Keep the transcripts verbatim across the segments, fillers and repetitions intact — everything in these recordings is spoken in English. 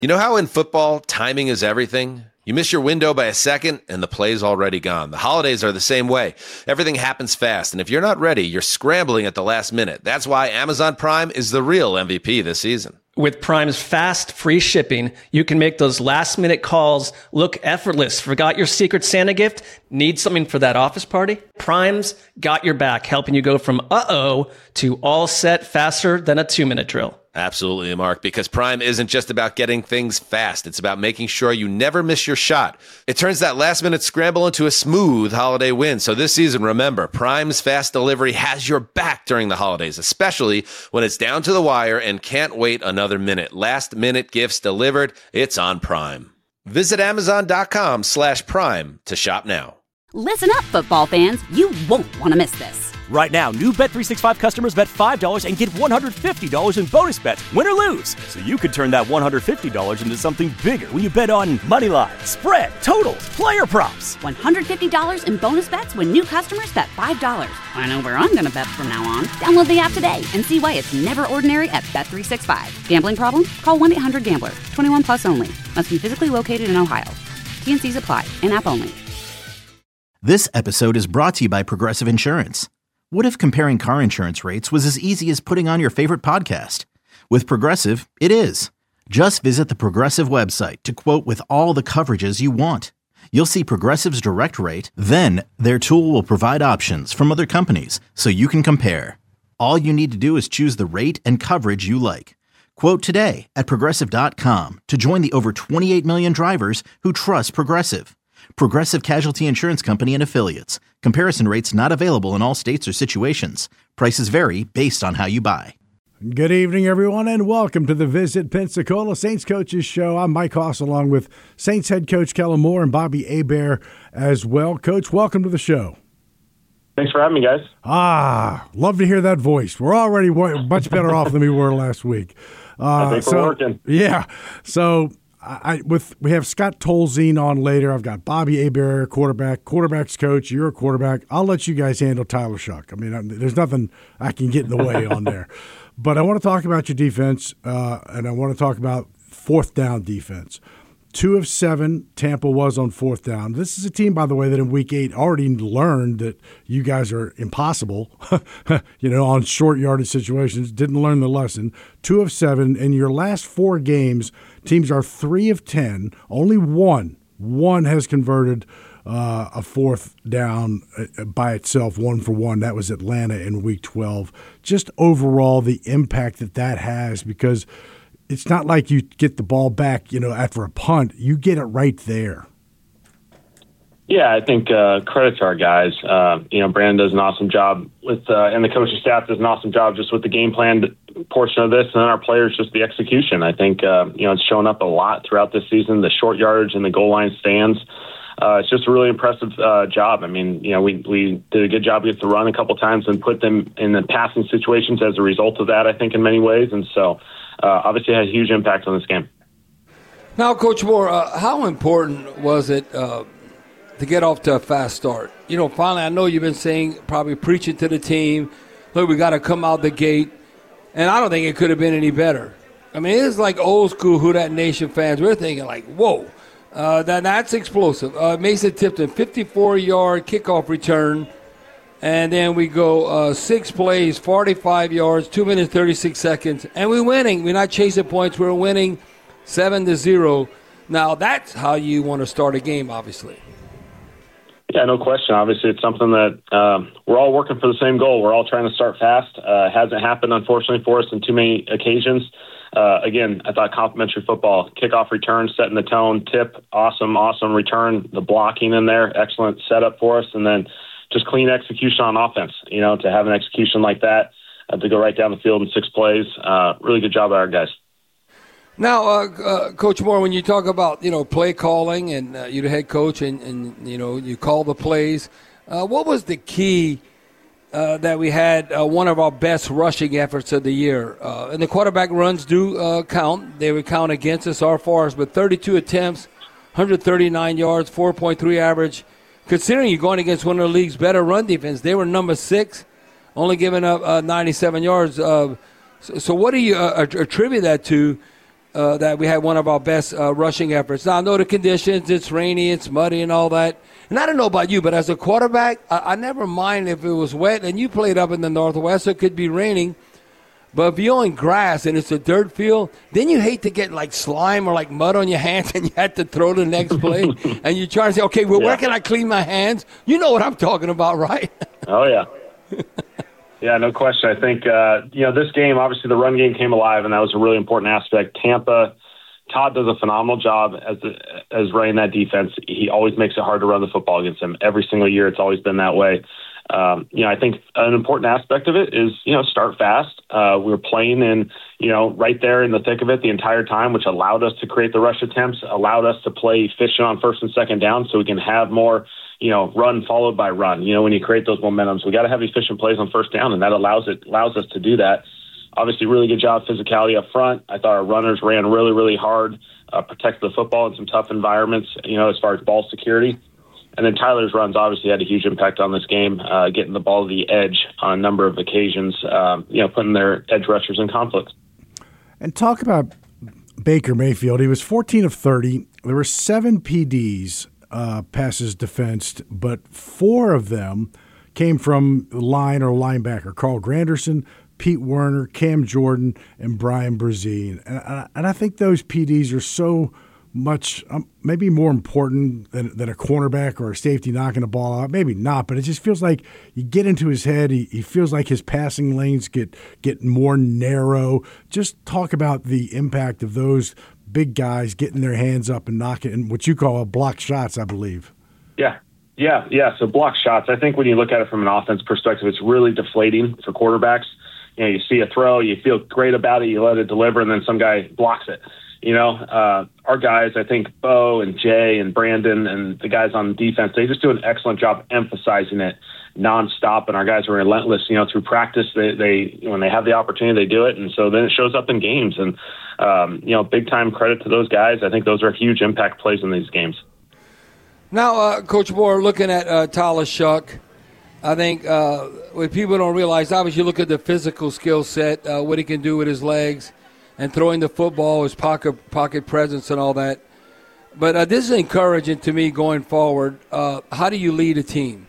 You know how in football, timing is everything? You miss your window by a second, and the play's already gone. The holidays are the same way. Everything happens fast, and if you're not ready, you're scrambling at the last minute. That's why Amazon Prime is the real M V P this season. With Prime's fast, free shipping, you can make those last-minute calls look effortless. Forgot your Secret Santa gift? Need something for that office party? Prime's got your back, helping you go from uh-oh to all set faster than a two-minute drill. Absolutely, Mark, because Prime isn't just about getting things fast. It's about making sure you never miss your shot. It turns that last-minute scramble into a smooth holiday win. So this season, remember, Prime's fast delivery has your back during the holidays, especially when it's down to the wire and can't wait another minute. Last-minute gifts delivered. It's on Prime. Visit Amazon.com slash Prime to shop now. Listen up, football fans. You won't want to miss this. Right now, new Bet three sixty-five customers bet five dollars and get one hundred fifty dollars in bonus bets, win or lose. So you could turn that one hundred fifty dollars into something bigger when you bet on money line, spread, totals, player props. one hundred fifty dollars in bonus bets when new customers bet five dollars. I know where I'm going to bet from now on. Download the app today and see why it's never ordinary at Bet three sixty-five. Gambling problem? Call one eight hundred gambler. twenty-one plus only. Must be physically located in Ohio. T and C's apply. In-app only. This episode is brought to you by Progressive Insurance. What if comparing car insurance rates was as easy as putting on your favorite podcast? With Progressive, it is. Just visit the Progressive website to quote with all the coverages you want. You'll see Progressive's direct rate, then their tool will provide options from other companies so you can compare. All you need to do is choose the rate and coverage you like. Quote today at Progressive dot com to join the over twenty-eight million drivers who trust Progressive. Progressive Casualty Insurance Company and Affiliates. Comparison rates not available in all states or situations. Prices vary based on how you buy. Good evening, everyone, and welcome to the Visit Pensacola Saints Coaches Show. I'm Mike Hoss, along with Saints head coach Kellen Moore and Bobby Hebert as well. Coach, welcome to the show. Thanks for having me, guys. Ah, love to hear that voice. We're already much better off than we were last week. Uh, I think we're so, working. Yeah, so... I, with we have Scott Tolzien on later. I've got Bobby Hebert, quarterback, quarterback's coach. You're a quarterback. I'll let you guys handle Tyler Shuck. I mean, I, there's nothing I can get in the way on there. But I want to talk about your defense, uh, and I want to talk about fourth down defense. Two of seven, Tampa was on fourth down. This is a team, by the way, that in week eight already learned that you guys are impossible, you know, on short yardage situations. Didn't learn the lesson. Two of seven. In your last four games, teams are three of ten. Only one, one has converted uh, a fourth down by itself, one for one. That was Atlanta in week twelve. Just overall, the impact that that has, because it's not like you get the ball back, you know, after a punt. You get it right there. Yeah, I think uh, credit to our guys. Uh, you know, Brandon does an awesome job with, uh, and the coaching staff does an awesome job just with the game plan portion of this, and then our players just the execution. I think, uh, you know, it's shown up a lot throughout this season, the short yardage and the goal line stands. Uh, it's just a really impressive uh, job. I mean, you know, we, we did a good job with the run a couple times and put them in the passing situations as a result of that, I think, in many ways. And so, uh, obviously, it had a huge impact on this game. Now, Coach Moore, uh, how important was it uh, to get off to a fast start? You know, finally, I know you've been saying, probably preaching to the team, look, we got to come out the gate. And I don't think it could have been any better. I mean, it's like old school Who Dat Nation fans. We're thinking like, whoa. Uh, that that's explosive. Uh, Mason Tipton, fifty-four-yard kickoff return, and then we go uh, six plays, forty-five yards, two minutes thirty-six seconds, and we're winning. We're not chasing points. We're winning seven to zero. Now that's how you want to start a game, obviously. Yeah, no question. Obviously, it's something that um, we're all working for the same goal. We're all trying to start fast. Uh, it hasn't happened, unfortunately, for us in too many occasions. Uh, again, I thought complimentary football, kickoff return, setting the tone, tip, awesome, awesome return, the blocking in there, excellent setup for us, and then just clean execution on offense. You know, to have an execution like that, uh, to go right down the field in six plays, uh, really good job by our guys. Now, uh, uh, Coach Moore, when you talk about, you know, play calling and uh, you're the head coach and, and, you know, you call the plays, uh, what was the key Uh, that we had uh, one of our best rushing efforts of the year? Uh, and the quarterback runs do uh, count. They would count against us, our force, but thirty-two attempts, one hundred thirty-nine yards, four point three average. Considering you're going against one of the league's better run defense, they were number six, only giving up uh, ninety-seven yards. Uh, so, so what do you uh, attribute that to? uh, that we had one of our best uh, rushing efforts. Now, I know the conditions, it's rainy, it's muddy and all that. And I don't know about you, but as a quarterback, I, I never mind if it was wet. And you played up in the Northwest, so it could be raining. But if you're on grass and it's a dirt field, then you hate to get like slime or like mud on your hands and you have to throw the next play. And you try to say, okay, well, yeah. where can I clean my hands? You know what I'm talking about, right? Oh, yeah. Yeah, no question. I think, uh, you know, this game, obviously the run game came alive, and that was a really important aspect. Tampa, Todd does a phenomenal job as as running that defense. He always makes it hard to run the football against them. Every single year, it's always been that way. Um, you know, I think an important aspect of it is, you know, start fast. Uh, we were playing in, you know, right there in the thick of it the entire time, which allowed us to create the rush attempts, allowed us to play efficient on first and second down so we can have more, you know, run followed by run. You know, when you create those momentums, we got to have efficient plays on first down, and that allows it allows us to do that. Obviously, really good job physicality up front. I thought our runners ran really, really hard, uh, protected the football in some tough environments, you know, as far as ball security. And then Tyler's runs obviously had a huge impact on this game, uh, getting the ball to the edge on a number of occasions, um, you know, putting their edge rushers in conflict. And talk about Baker Mayfield. He was fourteen of thirty. There were seven P Ds, uh, passes defensed, but four of them came from the line or linebacker. Carl Granderson, Pete Werner, Cam Jordan, and Brian Brzezin. And, uh, and I think those P Ds are so much um, maybe more important than, than a cornerback or a safety knocking the ball out. Maybe not, but it just feels like you get into his head. He, he feels like his passing lanes get get more narrow. Just talk about the impact of those big guys getting their hands up and knocking, and what you call block shots, I believe. Yeah, yeah, yeah. So block shots, I think when you look at it from an offense perspective, it's really deflating for quarterbacks. You know, you see a throw, you feel great about it, you let it deliver, and then some guy blocks it. You know, uh, our guys, I think Bo and Jay and Brandon and the guys on defense, they just do an excellent job emphasizing it nonstop. And our guys are relentless, you know, through practice. They, they when they have the opportunity, they do it. And so then it shows up in games. And, um, you know, big time credit to those guys. I think those are huge impact plays in these games. Now, uh, Coach Moore, looking at uh, Tyler Shough, I think uh, what people don't realize, obviously, you look at the physical skill set, uh, what he can do with his legs, and throwing the football, his pocket pocket presence and all that. But uh, this is encouraging to me going forward. Uh, how do you lead a team?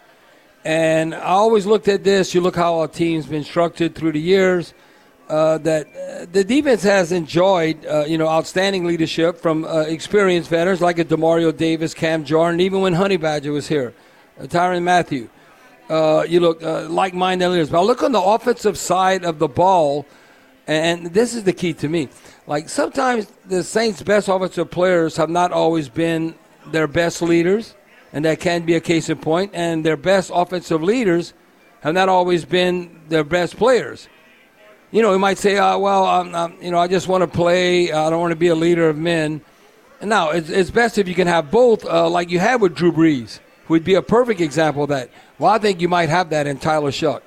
And I always looked at this. You look how our team's been structured through the years, uh, that uh, the defense has enjoyed, uh, you know, outstanding leadership from uh, experienced veterans like a Demario Davis, Cam Jordan, even when Honey Badger was here, uh, Tyrann Mathieu. Uh, you look uh, like-minded leaders. But I look on the offensive side of the ball, and this is the key to me. Like, sometimes the Saints' best offensive players have not always been their best leaders, and that can be a case in point, and their best offensive leaders have not always been their best players. You know, you might say, oh, well, I'm, I'm, you know, I just want to play. I don't want to be a leader of men. And now, it's, it's best if you can have both, uh, like you had with Drew Brees, who would be a perfect example of that. Well, I think you might have that in Tyler Shough.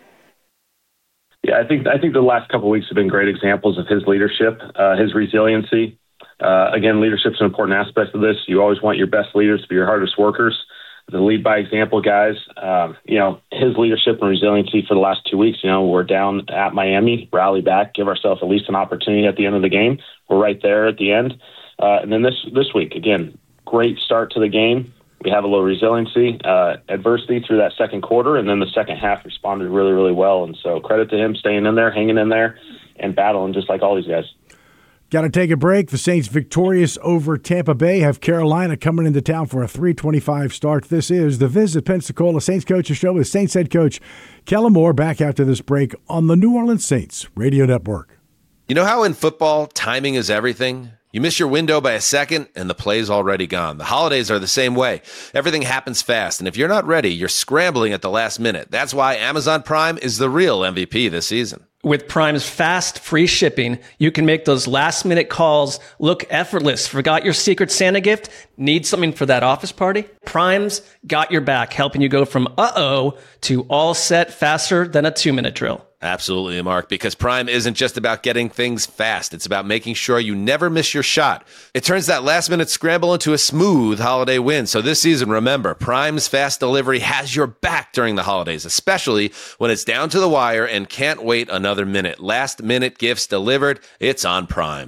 Yeah, I think I think the last couple of weeks have been great examples of his leadership, uh, his resiliency. Uh, again, leadership's an important aspect of this. You always want your best leaders to be your hardest workers, the lead by example guys. Um, you know, his leadership and resiliency for the last two weeks. You know, we're down at Miami, rally back, give ourselves at least an opportunity at the end of the game. We're right there at the end, uh, and then this this week again, great start to the game. We have a little resiliency, uh, adversity through that second quarter, and then the second half responded really, really well. And so credit to him staying in there, hanging in there, and battling just like all these guys. Got to take a break. The Saints victorious over Tampa Bay, have Carolina coming into town for a three twenty-five start. This is the Visit Pensacola Saints Coaches Show with Saints head coach Kellen Moore, back after this break on the New Orleans Saints Radio Network. You know how in football, timing is everything? You miss your window by a second, and the play's already gone. The holidays are the same way. Everything happens fast, and if you're not ready, you're scrambling at the last minute. That's why Amazon Prime is the real M V P this season. With Prime's fast, free shipping, you can make those last-minute calls look effortless. Forgot your Secret Santa gift? Need something for that office party? Prime's got your back, helping you go from uh-oh to all set faster than a two-minute drill. Absolutely, Mark, because Prime isn't just about getting things fast. It's about making sure you never miss your shot. It turns that last-minute scramble into a smooth holiday win. So this season, remember, Prime's fast delivery has your back during the holidays, especially when it's down to the wire and can't wait another minute. Last-minute gifts delivered, it's on Prime.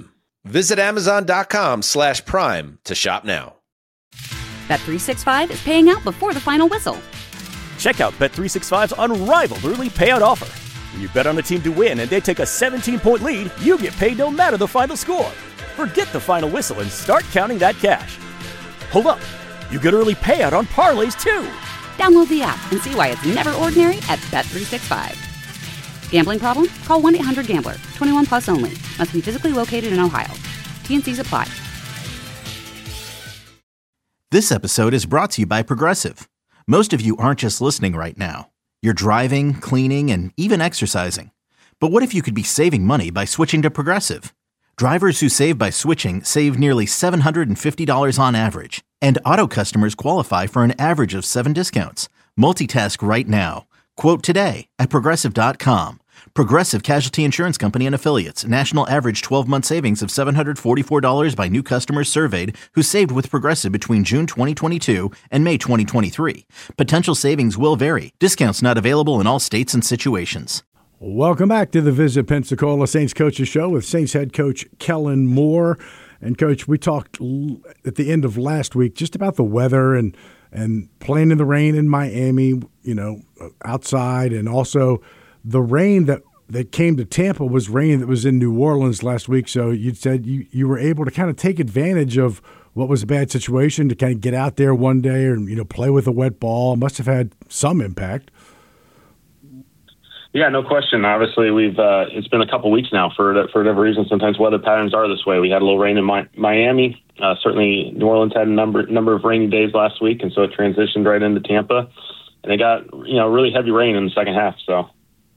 Visit Amazon.com slash Prime to shop now. Bet three sixty-five is paying out before the final whistle. Check out Bet three sixty-five's unrivaled early payout offer. When you bet on a team to win and they take a seventeen-point lead, you get paid no matter the final score. Forget the final whistle and start counting that cash. Hold up. You get early payout on parlays, too. Download the app and see why it's never ordinary at Bet three sixty-five. Gambling problem? Call one eight hundred gambler. twenty-one plus only. Must be physically located in Ohio. T N Cs apply. This episode is brought to you by Progressive. Most of you aren't just listening right now. You're driving, cleaning, and even exercising. But what if you could be saving money by switching to Progressive? Drivers who save by switching save nearly seven hundred fifty dollars on average. And auto customers qualify for an average of seven discounts. Multitask right now. Quote today at Progressive dot com. Progressive Casualty Insurance Company and Affiliates. National average twelve-month savings of seven hundred forty-four dollars by new customers surveyed who saved with Progressive between June twenty twenty-two and May twenty twenty-three. Potential savings will vary. Discounts not available in all states and situations. Welcome back to the Visit Pensacola Saints Coaches Show with Saints head coach Kellen Moore. And, Coach, we talked at the end of last week just about the weather and and playing in the rain in Miami, you know, outside, and also the rain that, that came to Tampa was rain that was in New Orleans last week. So you said you, you were able to kind of take advantage of what was a bad situation to kind of get out there one day and, you know, play with a wet ball. It must have had some impact. Yeah, no question. Obviously, we've uh, it's been a couple weeks now for for whatever reason. Sometimes weather patterns are this way. We had a little rain in Mi- Miami. Uh, certainly, New Orleans had a number number of rainy days last week, and so it transitioned right into Tampa, and they got you know really heavy rain in the second half. So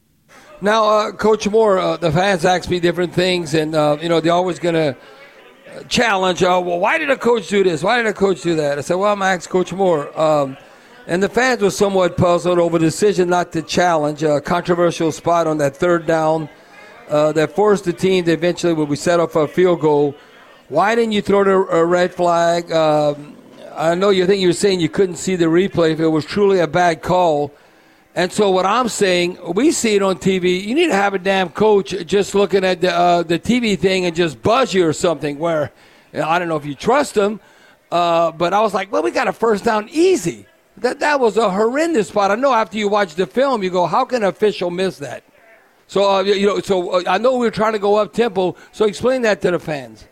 now, uh, Coach Moore, uh, the fans ask me different things, and uh, you know they're always going to challenge. Uh, well, why did a coach do this? Why did a coach do that? I said, well, I'm going to ask Coach Moore. Um, And the fans were somewhat puzzled over the decision not to challenge a controversial spot on that third down uh, that forced the team to eventually, when we set up for a field goal. Why didn't you throw the, a red flag? Um, I know you think you were saying you couldn't see the replay if it was truly a bad call. And so what I'm saying, we see it on T V. You need to have a damn coach just looking at the, uh, the T V thing and just buzz you or something where, I don't know if you trust him, uh, but I was like, well, we got a first down easy. That that was a horrendous spot. I know after you watch the film, you go, how can an official miss that? So, uh, you know, so uh, I know we were trying to go up tempo. So explain that to the fans.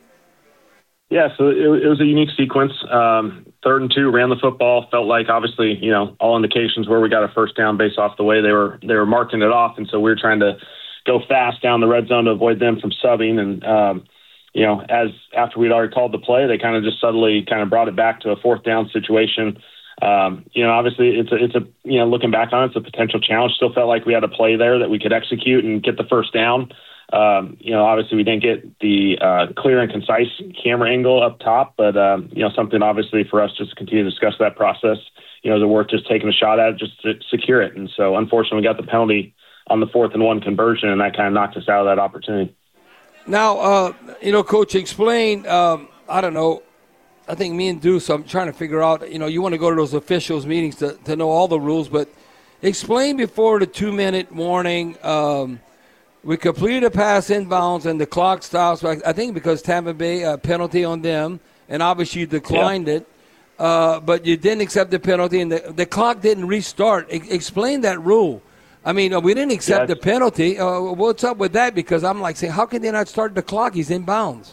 Yeah, so it, it was a unique sequence. Um, third and two, ran the football. Felt like obviously, you know, all indications were we got a first down based off the way they were they were marking it off, and so we were trying to go fast down the red zone to avoid them from subbing. And um, you know, as after we'd already called the play, they kind of just subtly kind of brought it back to a fourth down situation. Um, you know, obviously it's a, it's a, you know, looking back on it, it's a potential challenge. Still felt like we had a play there that we could execute and get the first down. Um, you know, obviously we didn't get the uh, clear and concise camera angle up top, but, um, you know, something obviously for us just to continue to discuss that process, you know, is it worth just taking a shot at it just to secure it? And so unfortunately we got the penalty on the fourth and one conversion, and that kind of knocked us out of that opportunity. Now, uh, you know, Coach, explain, um, I don't know, I think me and Deuce, I'm trying to figure out, you know, you want to go to those officials meetings to, to know all the rules, but explain before the two-minute warning, um, we completed a pass inbounds and the clock stops, I think because Tampa Bay, a penalty on them, and obviously you declined yeah. it, uh, but you didn't accept the penalty and the, the clock didn't restart. E- explain that rule. I mean, we didn't accept yeah. the penalty. Uh, what's up with that? Because I'm like saying, how can they not start the clock? He's inbounds.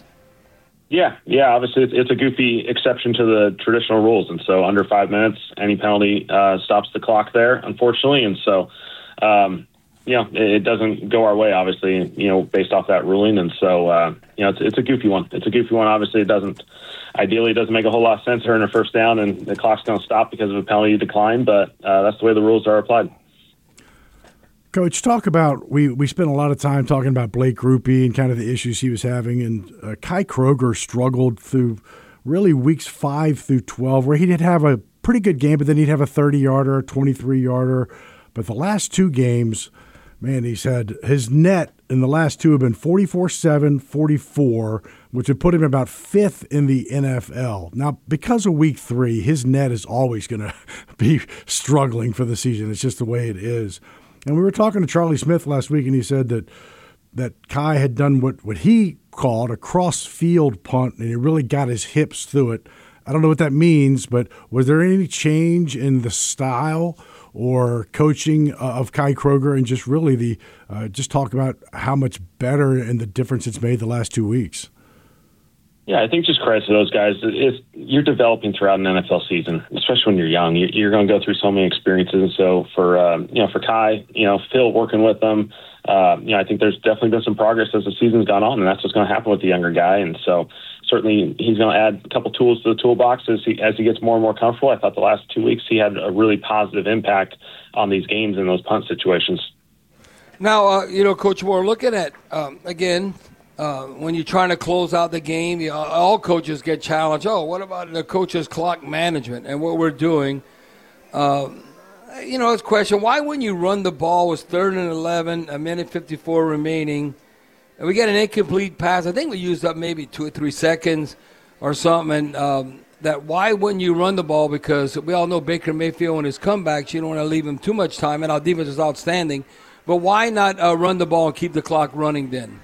Yeah, yeah. Obviously, it's, it's a goofy exception to the traditional rules, and so under five minutes, any penalty uh, stops the clock there, unfortunately. And so, um, you know, it, it doesn't go our way, obviously, you know, based off that ruling. And so, uh, you know, it's, it's a goofy one. It's a goofy one. Obviously, it doesn't. Ideally, it doesn't make a whole lot of sense earning a first down, and the clock's going to stop because of a penalty decline. But uh, that's the way the rules are applied. Coach, talk about, we, we spent a lot of time talking about Blake Grupe and kind of the issues he was having, and uh, Kai Kroger struggled through really weeks five through twelve, where he did have a pretty good game, but then he'd have a thirty-yarder, a twenty-three-yarder. But the last two games, man, he's had his net in the last two have been forty-four seven, forty-four, which would put him about fifth in the N F L. Now, because of week three, his net is always going to be struggling for the season. It's just the way it is. And we were talking to Charlie Smith last week, and he said that that Kai had done what, what he called a cross-field punt, and he really got his hips through it. I don't know what that means, but was there any change in the style or coaching of Kai Kroeger, and just really the uh, just talk about how much better and the difference it's made the last two weeks? Yeah, I think just credit to those guys. It's, you're developing throughout an N F L season, especially when you're young. You're going to go through so many experiences. And so for um, you know, for Kai, you know, Phil working with them, uh, you know, I think there's definitely been some progress as the season's gone on, and that's what's going to happen with the younger guy. And so certainly he's going to add a couple tools to the toolbox as he as he gets more and more comfortable. I thought the last two weeks he had a really positive impact on these games in those punt situations. Now, uh, you know, Coach Moore, looking at um, again. Uh, when you're trying to close out the game, you know, all coaches get challenged. Oh, what about the coach's clock management and what we're doing? Uh, you know, it's a question, why wouldn't you run the ball? It was third and eleven, a minute fifty-four remaining. And we get an incomplete pass. I think we used up maybe two or three seconds or something. And um, that why wouldn't you run the ball? Because we all know Baker Mayfield and his comebacks, you don't want to leave him too much time, and our defense is outstanding. But why not uh, run the ball and keep the clock running then?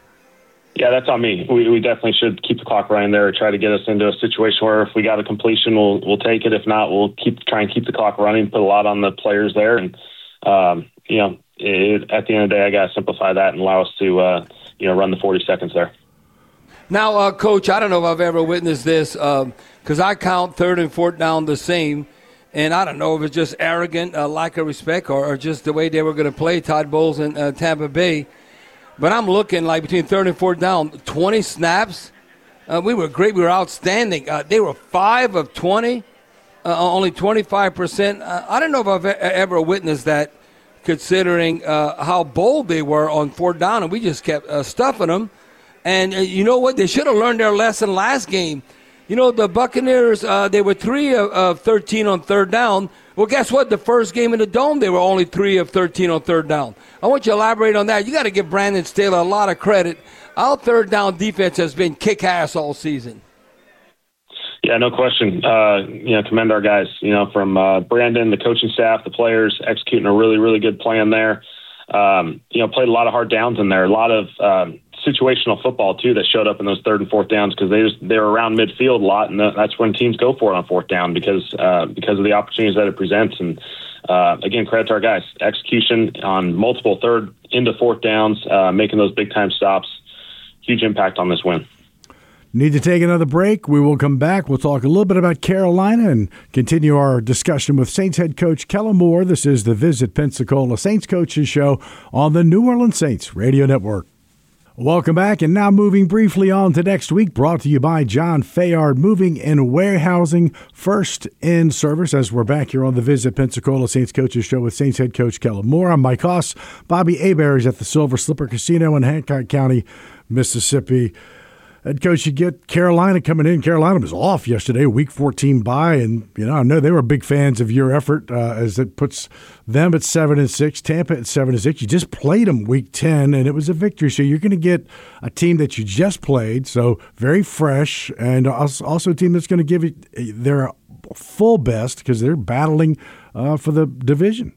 Yeah, that's on me. We, we definitely should keep the clock running there, try to get us into a situation where if we got a completion, we'll we'll take it. If not, we'll keep try and keep the clock running, put a lot on the players there. And, um, you know, it, at the end of the day, I got to simplify that and allow us to, uh, you know, run the forty seconds there. Now, uh, Coach, I don't know if I've ever witnessed this because um, I count third and fourth down the same. And I don't know if it's just arrogant, uh, lack of respect, or, or just the way they were going to play Todd Bowles in uh, Tampa Bay. But I'm looking like between third and fourth down, twenty snaps. Uh, we were great. We were outstanding. Uh, they were five of twenty, uh, only twenty-five percent. Uh, I don't know if I've ever witnessed that, considering uh, how bold they were on fourth down, and we just kept uh, stuffing them. And uh, you know what? They should have learned their lesson last game. You know, the Buccaneers, uh, they were three of, of thirteen on third down. Well, guess what? The first game in the Dome, they were only three of thirteen on third down. I want you to elaborate on that. You got to give Brandon Staley a lot of credit. Our third down defense has been kick-ass all season. Yeah, no question. Uh, you know, commend our guys, you know, from uh, Brandon, the coaching staff, the players, executing a really, really good plan there. Um, you know, played a lot of hard downs in there, a lot of um, situational football, too, that showed up in those third and fourth downs because they just they were around midfield a lot, and that's when teams go for it on fourth down because uh, because of the opportunities that it presents. And, uh, again, credit to our guys. Execution on multiple third into fourth downs, uh, making those big-time stops. Huge impact on this win. Need to take another break. We will come back. We'll talk a little bit about Carolina and continue our discussion with Saints head coach Kellen Moore. This is the Visit Pensacola Saints Coaches Show on the New Orleans Saints Radio Network. Welcome back, and now moving briefly on to next week, brought to you by John Fayard Moving and Warehousing, first in service, as we're back here on the Visit Pensacola Saints Coaches Show with Saints head coach Kellen Moore. I'm Mike Haas. Bobby Hebert is at the Silver Slipper Casino in Hancock County, Mississippi. Head coach, you get Carolina coming in. Carolina was off yesterday, week fourteen bye, and you know I know they were big fans of your effort uh, as it puts them at seven and six, Tampa at seven and six. You just played them week ten, and it was a victory. So you're going to get a team that you just played, so very fresh, and also a team that's going to give it their full best because they're battling uh, for the division.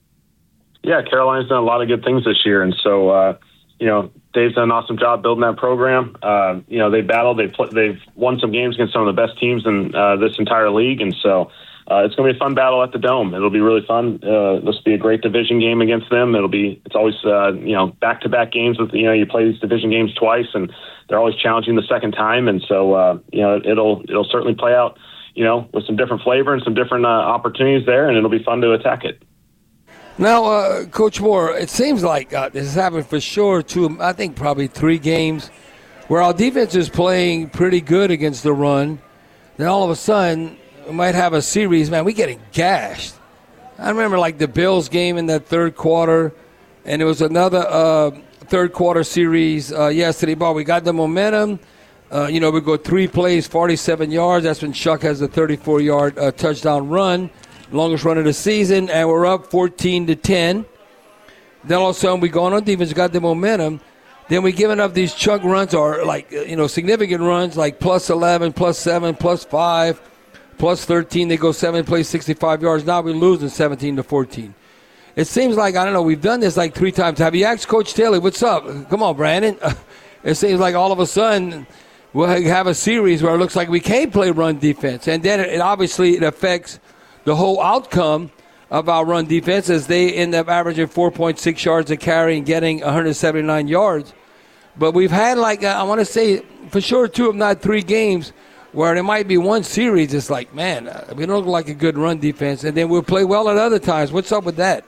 Yeah, Carolina's done a lot of good things this year, and so uh, you know. Dave's done an awesome job building that program. Uh, you know, they battled. They've, pl- they've won some games against some of the best teams in uh, this entire league. And so uh, it's going to be a fun battle at the Dome. It'll be really fun. Uh, this will be a great division game against them. It'll be, it's always, uh, you know, back-to-back games with, you know, you play these division games twice and they're always challenging the second time. And so, uh, you know, it'll, it'll certainly play out, you know, with some different flavor and some different uh, opportunities there. And it'll be fun to attack it. Now, uh, Coach Moore, it seems like uh, this is happening for sure, two, I think probably three games, where our defense is playing pretty good against the run. Then all of a sudden, we might have a series, man, we getting gashed. I remember like the Bills game in that third quarter, and it was another uh, third quarter series uh, yesterday. But we got the momentum. Uh, you know, we go three plays, forty-seven yards. That's when Chuck has a thirty-four-yard uh, touchdown run. Longest run of the season, and we're up fourteen to ten. Then all of a sudden we go on defense, got the momentum. Then we giving up these chunk runs or like, you know, significant runs like plus eleven, plus seven, plus five, plus thirteen. They go seven plays, sixty-five yards. Now we're losing seventeen to fourteen. it seems like, I don't know, we've done this like three times. Have you asked Coach Taylor, what's up? Come on, Brandon. It seems like all of a sudden we'll have a series where it looks like we can't play run defense. And then it, it obviously it affects the whole outcome of our run defense as they end up averaging four point six yards a carry and getting one hundred seventy-nine yards. But we've had like, I want to say, for sure two if not three games where there might be one series. It's like, man, we don't look like a good run defense. And then we'll play well at other times. What's up with that?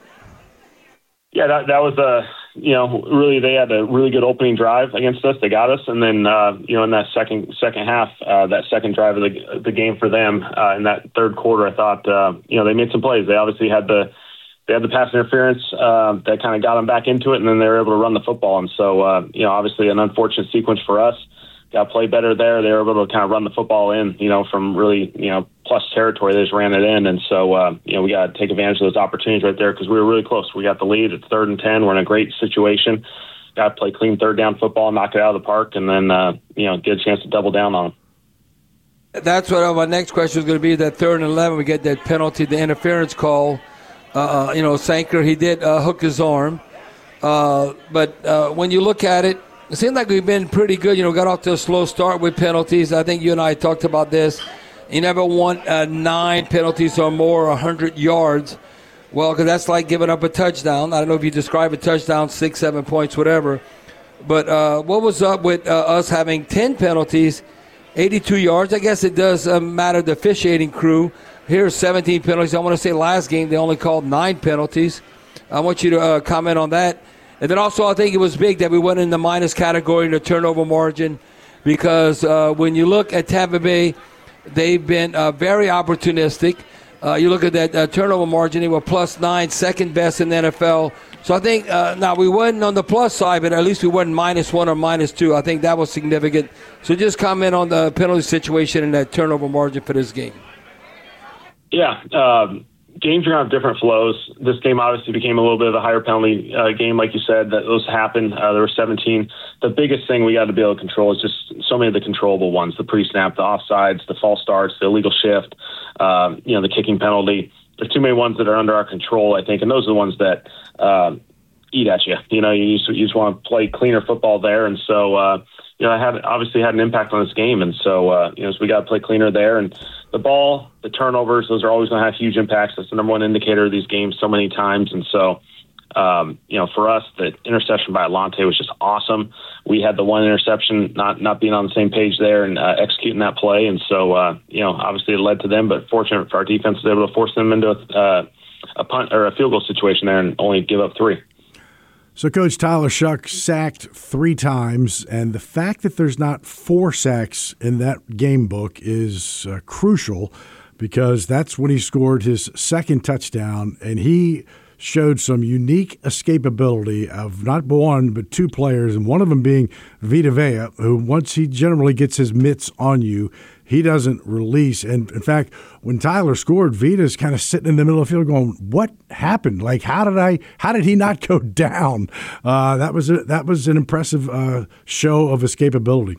Yeah, that that was a you know really they had a really good opening drive against us. They got us, and then uh, you know in that second second half, uh, that second drive of the the game for them uh, in that third quarter, I thought uh, you know they made some plays. They obviously had the they had the pass interference uh, that kind of got them back into it, and then they were able to run the football. And so uh, you know obviously an unfortunate sequence for us. Got to play better there. They were able to kind of run the football in, you know, from really, you know, plus territory. They just ran it in. And so, uh, you know, we got to take advantage of those opportunities right there because we were really close. We got the lead. It's third and ten. We're in a great situation. Got to play clean third down football, knock it out of the park, and then, uh, you know, get a chance to double down on them. That's what my next question is going to be. That third and eleven, we get that penalty, the interference call. Uh, you know, Sanker, he did uh, hook his arm. Uh, but uh, when you look at it, it seems like we've been pretty good. You know, got off to a slow start with penalties. I think you and I talked about this. You never want uh, nine penalties or more, one hundred yards. Well, because that's like giving up a touchdown. I don't know if you describe a touchdown, six, seven points, whatever. But uh, what was up with uh, us having ten penalties, eighty-two yards? I guess it does uh, matter the officiating crew. Here's seventeen penalties. I want to say last game they only called nine penalties. I want you to uh, comment on that. And then also I think it was big that we went in the minus category in the turnover margin because uh, when you look at Tampa Bay, they've been uh, very opportunistic. Uh, you look at that uh, turnover margin, they were plus nine, second best in the N F L. So I think, uh, now we weren't on the plus side, but at least we weren't minus one or minus two. I think that was significant. So just comment on the penalty situation and that turnover margin for this game. Yeah, um, games are going to have different flows. This game obviously became a little bit of a higher penalty uh, game, like you said, that those happened. Uh, there were seventeen. The biggest thing we got to be able to control is just so many of the controllable ones, the pre-snap, the offsides, the false starts, the illegal shift, um, you know, the kicking penalty. There's too many ones that are under our control, I think, and those are the ones that uh, eat at you. You know, you just, you just want to play cleaner football there, and so, uh, you know, it had obviously had an impact on this game, and so, uh, you know, so we got to play cleaner there, and the ball, the turnovers, those are always going to have huge impacts. That's the number one indicator of these games so many times. And so, um, you know, for us, the interception by Alante was just awesome. We had the one interception, not not being on the same page there and uh, executing that play. And so, uh, you know, obviously it led to them, but fortunate for our defense was able to force them into a, uh, a punt or a field goal situation there and only give up three. So Coach Tyler Shough sacked three times, and the fact that there's not four sacks in that game book is uh, crucial because that's when he scored his second touchdown, and he showed some unique escapability of not one but two players, and one of them being Vita Vea, who once he generally gets his mitts on you, he doesn't release. And in fact, when Tyler scored, Vita's kind of sitting in the middle of the field going, what happened? Like, how did I, how did he not go down? Uh, that was a, that was an impressive uh, show of escapability.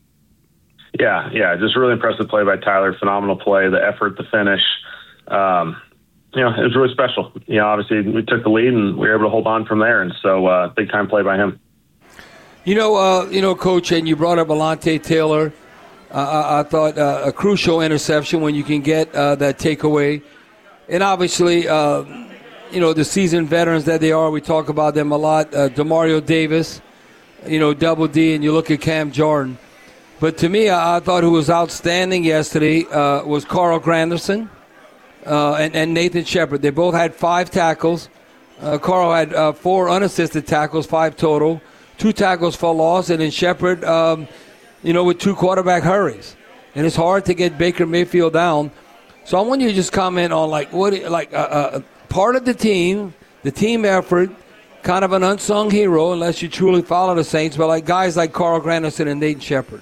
Yeah, yeah, just really impressive play by Tyler. Phenomenal play, the effort, the finish. Um, you know, it was really special. You know, obviously we took the lead and we were able to hold on from there. And so uh, big time play by him. You know, uh, you know, Coach, and you brought up Alante Taylor. Uh, I thought uh, a crucial interception when you can get uh, that takeaway. And obviously, uh, you know, the seasoned veterans that they are, we talk about them a lot. Uh, Demario Davis, you know, Double D, and you look at Cam Jordan. But to me, I, I thought who was outstanding yesterday uh, was Carl Granderson uh, and, and Nathan Shepard. They both had five tackles. Uh, Carl had uh, four unassisted tackles, five total, two tackles for loss, and then Shepard um, – you know, with two quarterback hurries. And it's hard to get Baker Mayfield down. So I want you to just comment on, like, what, like uh, uh, part of the team, the team effort, kind of an unsung hero, unless you truly follow the Saints, but like guys like Carl Granderson and Nathan Shepard.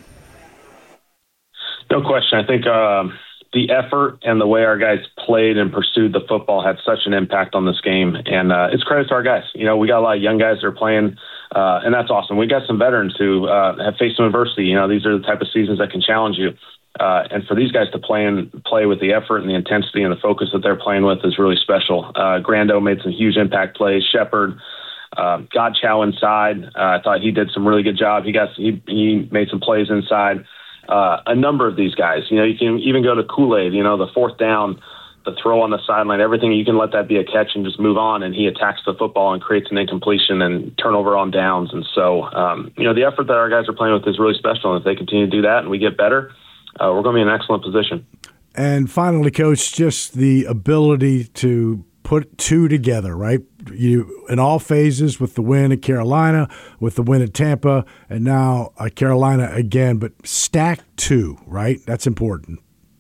No question. I think uh, the effort and the way our guys played and pursued the football had such an impact on this game. And uh, it's credit to our guys. You know, we got a lot of young guys that are playing Uh, and that's awesome. We got some veterans who uh, have faced some adversity. You know, these are the type of seasons that can challenge you. Uh, and for these guys to play and play with the effort and the intensity and the focus that they're playing with is really special. Uh, Grando made some huge impact plays. Shepard, uh, Godchow inside. Uh, I thought he did some really good job. He got he he made some plays inside. Uh, a number of these guys. You know, you can even go to Kool-Aid. You know, the fourth down, the throw on the sideline, everything. You can let that be a catch and just move on. And he attacks the football and creates an incompletion and turnover on downs. And so, um, you know, the effort that our guys are playing with is really special. And if they continue to do that and we get better, Uh, we're going to be in an excellent position. And finally, Coach, just the ability to put two together, right? You in all phases with the win at Carolina, with the win at Tampa, and now uh, Carolina again, but stack two, right? That's important.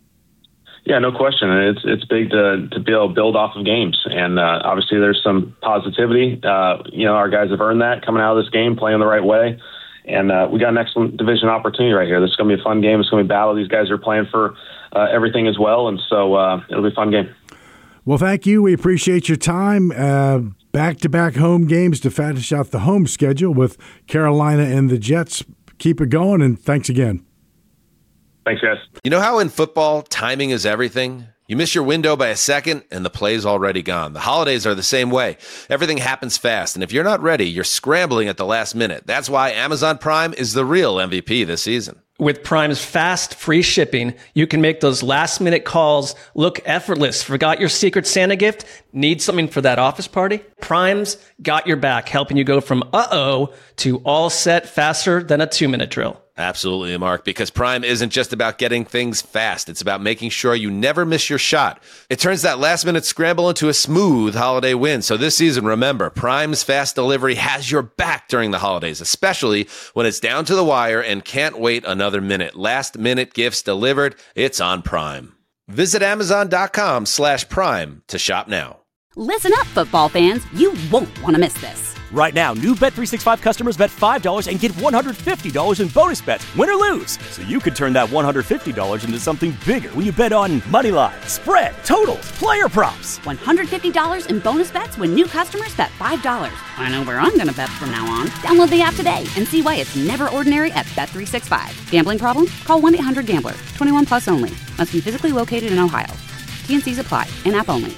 Yeah, no question. It's it's big to to be able to build off of games, and uh, obviously there's some positivity. Uh, you know, our guys have earned that coming out of this game, playing the right way. And uh, we got an excellent division opportunity right here. This is going to be a fun game. It's going to be a battle. These guys are playing for uh, everything as well, and so uh, it'll be a fun game. Well, thank you. We appreciate your time. Uh, back-to-back home games to finish out the home schedule with Carolina and the Jets. Keep it going, and thanks again. Thanks, guys. You know how in football, timing is everything? You miss your window by a second, and the play's already gone. The holidays are the same way. Everything happens fast, and if you're not ready, you're scrambling at the last minute. That's why Amazon Prime is the real M V P this season. With Prime's fast, free shipping, you can make those last-minute calls look effortless. Forgot your Secret Santa gift? Need something for that office party? Prime's got your back, helping you go from uh-oh to all set faster than a two-minute drill. Absolutely, Mark, because Prime isn't just about getting things fast. It's about making sure you never miss your shot. It turns that last-minute scramble into a smooth holiday win. So this season, remember, Prime's fast delivery has your back during the holidays, especially when it's down to the wire and can't wait another minute. Last-minute gifts delivered, it's on Prime. Visit Amazon.com slash Prime to shop now. Listen up, football fans. You won't want to miss this. Right now, new Bet three sixty-five customers bet five dollars and get one hundred fifty dollars in bonus bets, win or lose. So you could turn that one hundred fifty dollars into something bigger when you bet on money lines, spread, totals, player props. one hundred fifty dollars in bonus bets when new customers bet five dollars. I know where I'm going to bet from now on. Download the app today and see why it's never ordinary at Bet three sixty-five. Gambling problem? Call one eight hundred gambler. twenty-one plus only. Must be physically located in Ohio. T N Cs apply. In-app only.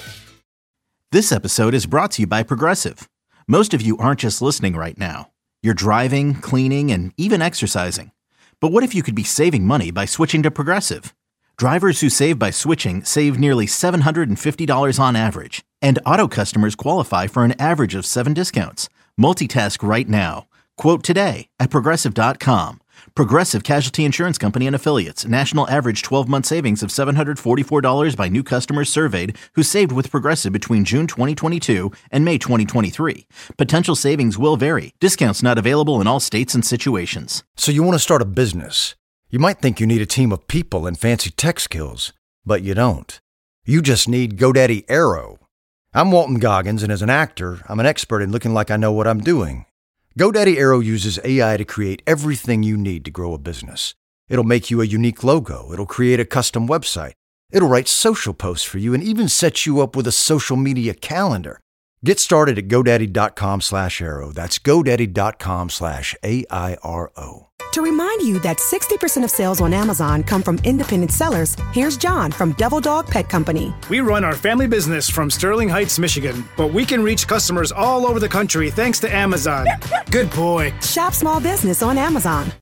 This episode is brought to you by Progressive. Most of you aren't just listening right now. You're driving, cleaning, and even exercising. But what if you could be saving money by switching to Progressive? Drivers who save by switching save nearly seven hundred fifty dollars on average. And auto customers qualify for an average of seven discounts. Multitask right now. Quote today at Progressive dot com. Progressive Casualty Insurance Company and Affiliates. National average twelve-month savings of seven hundred forty-four dollars by new customers surveyed who saved with Progressive between June twenty twenty-two and May twenty twenty-three. Potential savings will vary. Discounts not available in all states and situations. So you want to start a business. You might think you need a team of people and fancy tech skills, but you don't. You just need GoDaddy Aero. I'm Walton Goggins, and as an actor, I'm an expert in looking like I know what I'm doing. GoDaddy Aero uses A I to create everything you need to grow a business. It'll make you a unique logo. It'll create a custom website. It'll write social posts for you and even set you up with a social media calendar. Get started at GoDaddy.com slash Aero. That's GoDaddy.com slash A I R O. To remind you that sixty percent of sales on Amazon come from independent sellers, here's John from Devil Dog Pet Company. We run our family business from Sterling Heights, Michigan, but we can reach customers all over the country thanks to Amazon. Good boy. Shop small business on Amazon.